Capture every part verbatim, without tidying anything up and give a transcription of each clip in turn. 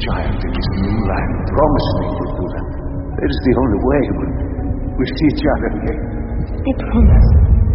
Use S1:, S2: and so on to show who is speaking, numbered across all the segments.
S1: child in this new land. Promise me you'll do that. That is the only way we'll, we'll see each other again.
S2: I promise.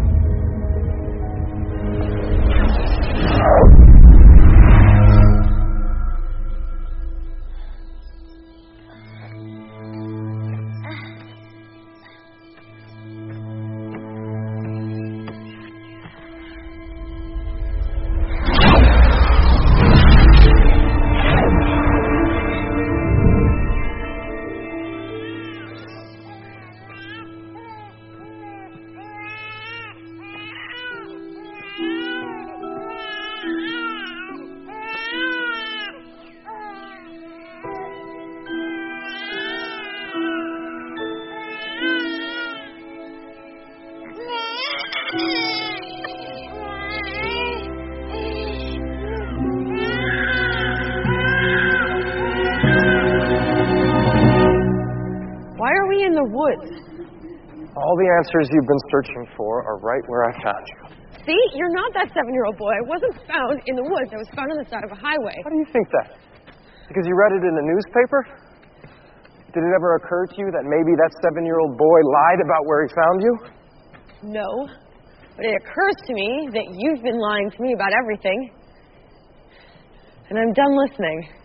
S3: Why are we in the woods?
S4: All the answers you've been searching for are right where I found you.
S3: See? You're not that seven-year-old boy. I wasn't found in the woods. I was found on the side of a highway.
S4: How do you think that? Because you read it in a newspaper? Did it ever occur to you that maybe that seven-year-old boy lied about where he found you?
S3: No. But it occurs to me that you've been lying to me about everything. And I'm done listening.